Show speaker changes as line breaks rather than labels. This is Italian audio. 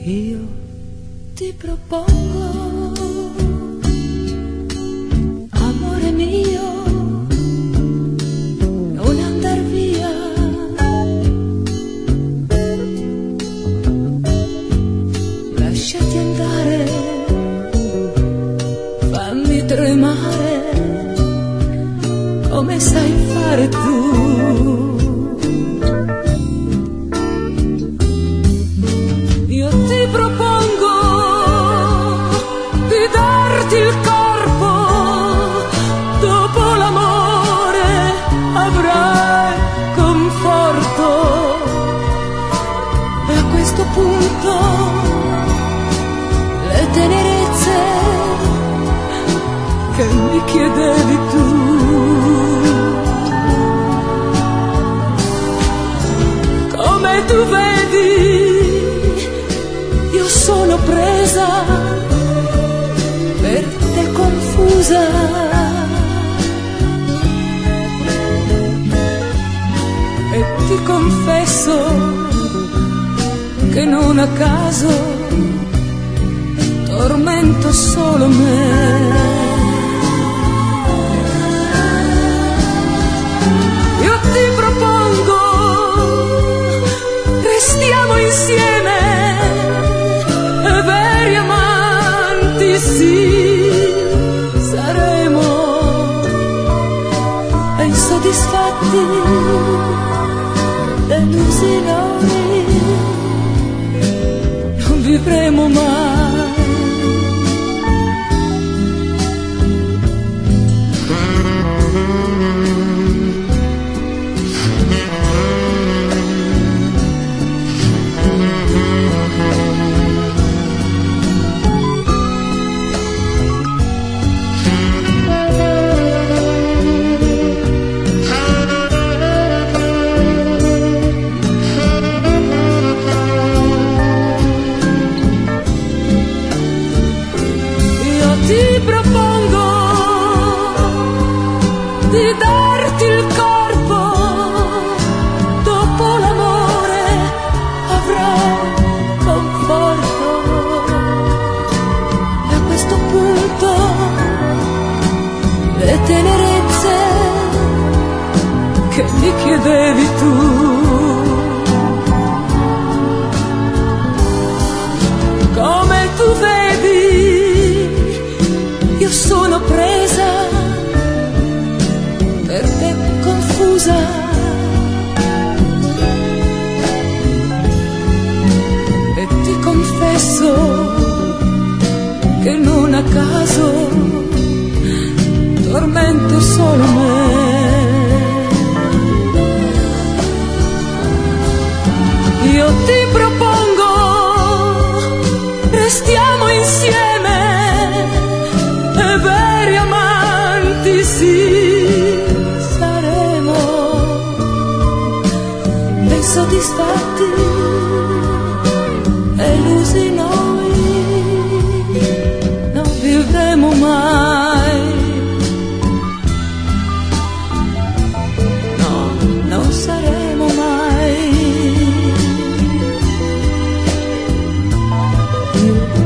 Io ti propongo, amore mio, non andar via. Lasciati andare, fammi tremare come sai fare tu. Io ti propongo di darti il corpo, dopo l'amore avrai conforto. E a questo punto le tenerezze che mi chiedevi tu. Come tu vedi, io sono presa, per te confusa. E ti confesso che non a caso tormento solo me. Io ti propongo, restiamo insieme, veri amanti sì saremo, e insoddisfatti, delusi noi non vivremo mai. Ti propongo di darti il corpo, dopo l'amore avrai conforto. E a questo punto le tenerezze che mi chiedevi tu. Come tu vedi, io sono presa, per te confusa. E ti confesso che non a caso tormento solo me. Io ti propongo, restiamo insieme, veri amanti sì saremo, ben soddisfatti, illusi noi non vivremo mai. No, non saremo mai.